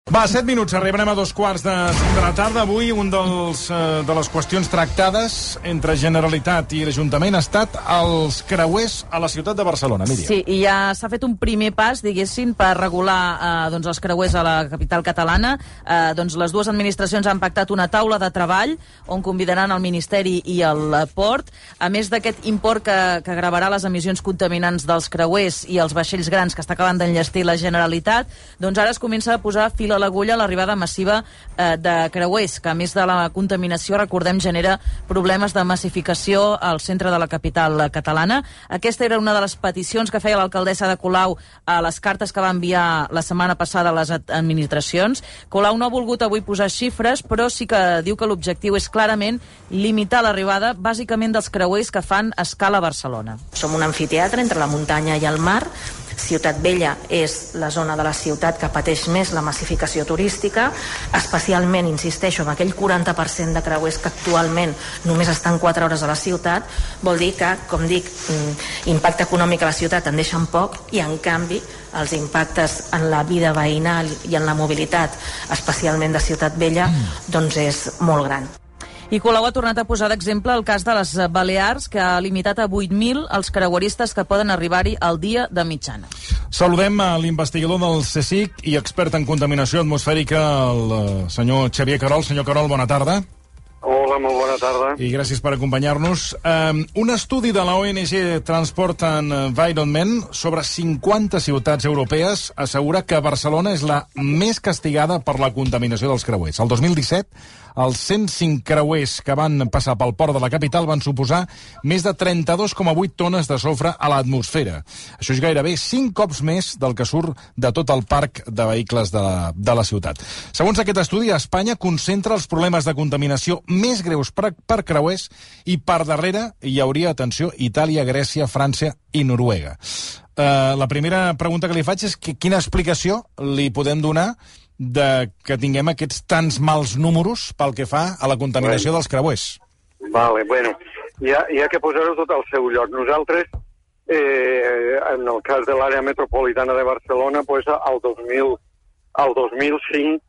Va, 7 minuts, arribarem a 2:15 de la tarda. Avui un de les qüestions tractades entre Generalitat i l'Ajuntament ha estat els creuers a la ciutat de Barcelona. Míriam. Sí, i ja s'ha fet un primer pas, diguéssim, per regular els creuers a la capital catalana. Les dues administracions han pactat una taula de treball on convidaran el Ministeri i el Port. A més d'aquest import que gravarà les emissions contaminants dels creuers i els vaixells grans que està acabant d'enllestir la Generalitat, doncs ara es comença a posar fil a l'agulla l'arribada massiva de creuers, que a més de la contaminació, recordem, genera problemes de massificació al centre de la capital catalana. Aquesta era una de les peticions que feia l'alcaldessa de Colau a les cartes que va enviar la setmana passada a les administracions. Colau no ha volgut avui posar xifres, però sí que diu que l'objectiu és clarament limitar l'arribada bàsicament dels creuers que fan escala a Barcelona. Som un amfiteatre entre la muntanya i el mar. Ciutat Vella és la zona de la ciutat que pateix més la massificació turística, especialment, insisteixo, amb aquell 40% de creuers que actualment només estan 4 hores a la ciutat. Vol dir que, com dic, impacte econòmic a la ciutat en deixen poc i, en canvi, els impactes en la vida veïnal i en la mobilitat, especialment de Ciutat Vella, doncs és molt gran. I Colau ha tornat a posar d'exemple el cas de les Balears, que ha limitat a 8.000 els creueristes que poden arribar-hi al dia de mitjana. Saludem a l'investigador del CSIC i expert en contaminació atmosfèrica, el senyor Xavier Querol. Senyor Querol, bona tarda. Hola, molt bona tarda. I gràcies per acompanyar-nos. Un estudi de la ONG Transport and Environment sobre 50 ciutats europees assegura que Barcelona és la més castigada per la contaminació dels creuers. El 2017, els 105 creuers que van passar pel port de la capital van suposar més de 32,8 tones de sofre a l'atmosfera. Això és gairebé 5 cops més del que surt de tot el parc de vehicles de la ciutat. Segons aquest estudi, Espanya concentra els problemes de contaminació més greus per creuers i per darrere hi hauria, atenció, Itàlia, Grècia, França i Noruega. La primera pregunta que li faig és quina explicació li podem donar de que tinguem aquests tants mals números pel que fa a la contaminació dels creuers. Vale, bueno, hi ha que posar-ho tot al seu lloc. Nosaltres, en el cas de l'àrea metropolitana de Barcelona, pues, al 2005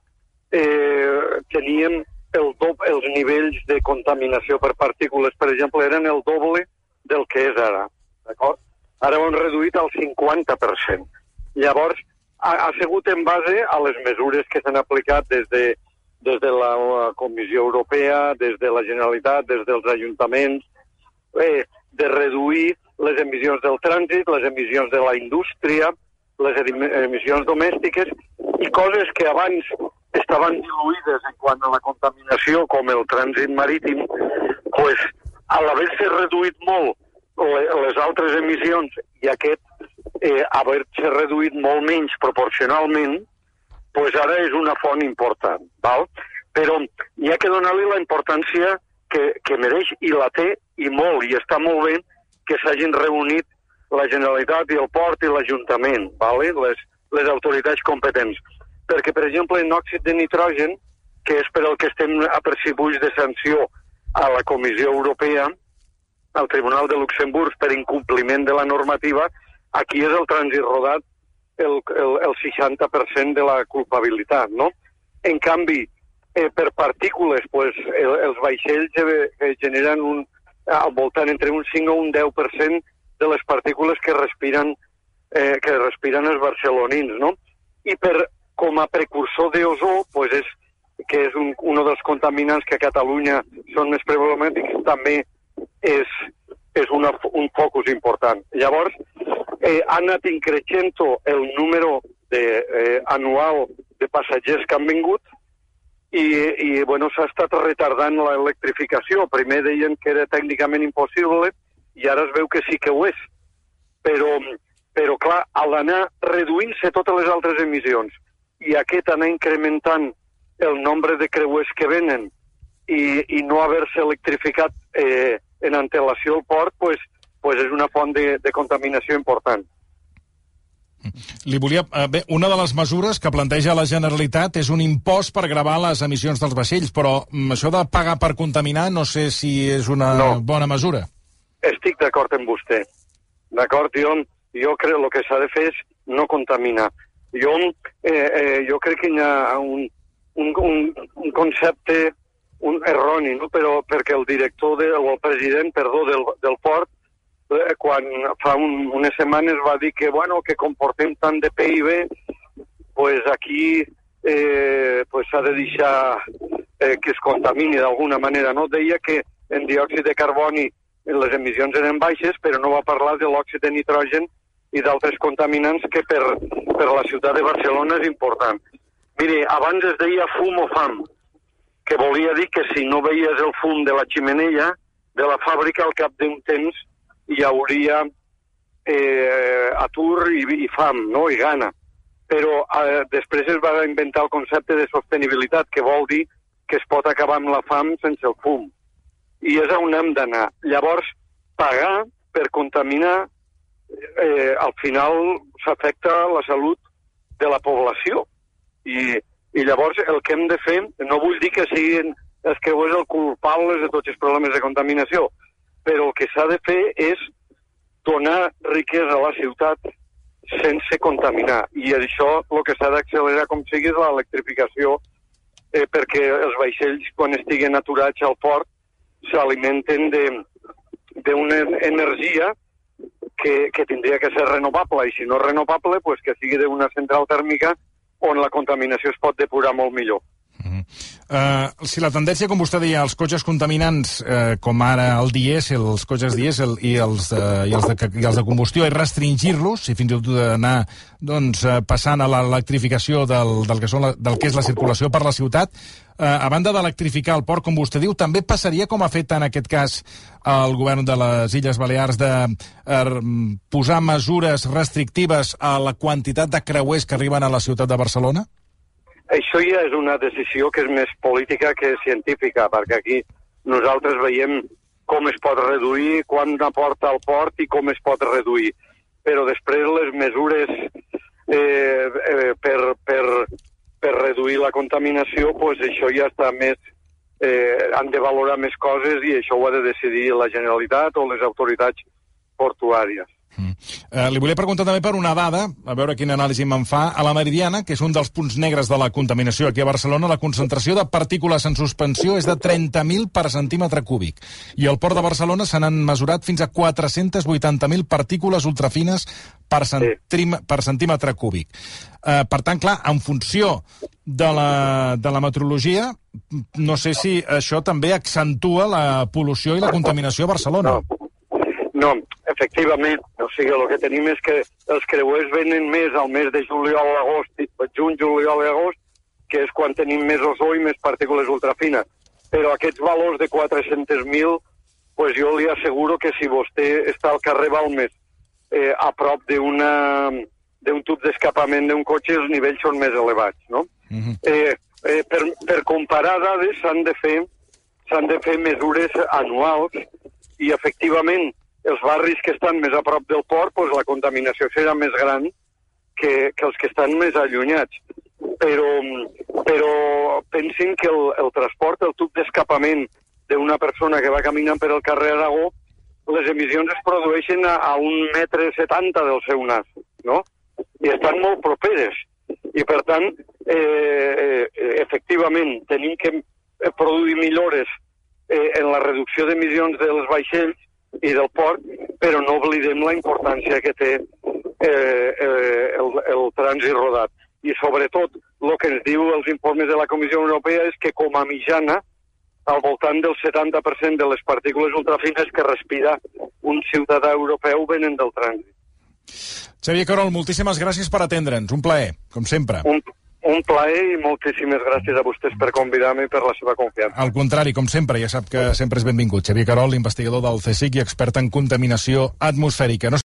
teníem els nivells de contaminació per partícules, per exemple, eren el doble del que és ara. D'acord? Ara ho han reduït al 50%. Llavors, ha sigut en base a les mesures que s'han aplicat des de la Comissió Europea, des de la Generalitat, des dels ajuntaments, de reduir les emissions del trànsit, les emissions de la indústria, les emissions domèstiques i coses que abans estaven diluïdes en quant a la contaminació, com el trànsit marítim, pues, a l'haver-se reduït molt les altres emissions i aquest haver-se reduït molt menys proporcionalment, pues ara és una font important, val? Però hi ha que donar-li la importància que mereix, i la té, i molt, i està molt bé que s'hagin reunit la Generalitat i el Port i l'Ajuntament, vale? Les autoritats competents. Perquè, per exemple, en òxid de nitrogen, que és per al que estem apercibuts de sanció a la Comissió Europea, al Tribunal de Luxemburg per incompliment de la normativa, aquí és el trànsit rodat el 60% de la culpabilitat, no? En canvi, per partícules, pues, els vaixells generen al voltant entre un 5 o un 10% de les partícules que respiren els barcelonins, no? I com a precursor d'ozó, pues que és un dels contaminants que a Catalunya són més problemàtics, també és un focus important. Llavors, ha anat increixent el número anual de passatgers que han vingut i bueno, s'ha estat retardant l'electrificació. Primer deien que era tècnicament impossible i ara es veu que sí que ho és. Però clar, al anar reduint-se totes les altres emissions i aquest anar incrementant el nombre de creuers que venen i no haver-se electrificat en antelació al port, pues és una font de contaminació important. Li volia... Bé, una de les mesures que planteja la Generalitat és un impost per gravar les emissions dels vaixells, però això de pagar per contaminar no sé si és una bona mesura. Estic d'acord amb vostè. D'acord? Jo crec que el que s'ha de fer és no contaminar. Jo crec que hi ha un concepte erroni, no? Però perquè el director o el president, del port, quan fa unes setmanes va dir que, bueno, que comportem tant de PIB, pues aquí s'ha de deixar que es contamini d'alguna manera, no? Deia que en diòxid de carboni les emissions eren baixes, però no va parlar de l'òxid de nitrogen i d'altres contaminants que per la ciutat de Barcelona és important. Mire, abans es deia fum o fam, que volia dir que si no veies el fum de la ximenella de la fàbrica, al cap d'un temps hi hauria atur i fam, no? I gana. Però després es va inventar el concepte de sostenibilitat, que vol dir que es pot acabar amb la fam sense el fum. I és on hem d'anar. Llavors, pagar per contaminar, al final s'afecta la salut de la població. I llavors el que hem de fer, no vull dir que siguin els creuers els culpables de tots els problemes de contaminació, però el que s'ha de fer és donar riquesa a la ciutat sense contaminar. I això el que s'ha d'accelerar com sigui és l'electrificació, perquè els vaixells, quan estiguen aturats al port, s'alimenten d'una energia que tindria que ser renovable, i si no renovable, pues que sigui d'una central tèrmica on la contaminació es pot depurar molt millor. Si la tendència, com vostè deia, els cotxes contaminants, com ara el dièsel, els cotxes dièsel i els de combustió, és restringir-los, i fins i tot anar passant a l'electrificació del que és la circulació per la ciutat, a banda d'electrificar el port, com vostè diu, també passaria, com ha fet en aquest cas el govern de les Illes Balears, de posar mesures restrictives a la quantitat de creuers que arriben a la ciutat de Barcelona? Això ja és una decisió que és més política que científica, perquè aquí nosaltres veiem com es pot reduir, quan aporta al port i com es pot reduir. Però després les mesures per reduir la contaminació, pues això ja està més... han de valorar més coses i això ho ha de decidir la Generalitat o les autoritats portuàries. Li volia preguntar també per una dada, a veure quina anàlisi me'n fa. A la Meridiana, que és un dels punts negres de la contaminació aquí a Barcelona, la concentració de partícules en suspensió és de 30.000 per centímetre cúbic. I al Port de Barcelona se n'han mesurat fins a 480.000 partícules ultrafines per centímetre cúbic. Per tant, clar, en funció de la meteorologia, no sé si això també accentua la pol·lució i la contaminació a Barcelona. No, efectivament. O sigui, el que tenim és que els creuers venen més al mes de juliol, agost, juny, juliol i agost, que és quan tenim més ozó i més partícules ultrafines. Però aquests valors de 400.000, pues jo li asseguro que si vostè està al carrer Balmes a prop d'un tub d'escapament d'un cotxe, els nivells són més elevats, no? Per comparar dades s'han de fer mesures anuals i, efectivament, els barris que estan més a prop del port, pues la contaminació serà més gran que els que estan més allunyats. Però pensin que el transport, el tub d'escapament d'una persona que va caminant per el carrer Aragó, les emissions es produeixen a 1,70 m del seu nas, no? I estan molt properes. I, per tant, efectivament, tenim que produir millores en la reducció d'emissions dels vaixells i del port, però no oblidem la importància que té el trànsit rodat. I sobretot, el que ens diu els informes de la Comissió Europea és que com a mitjana, al voltant del 70% de les partícules ultrafines que respira un ciutadà europeu venen del trànsit. Xavier Querol, moltíssimes gràcies per atendre'ns. Un plaer, com sempre. Un plaer i moltíssimes gràcies a vostès per convidar-me i per la seva confiança. Al contrari, com sempre, ja sap que sempre és benvingut. Xavier Querol, investigador del CSIC i expert en contaminació atmosfèrica.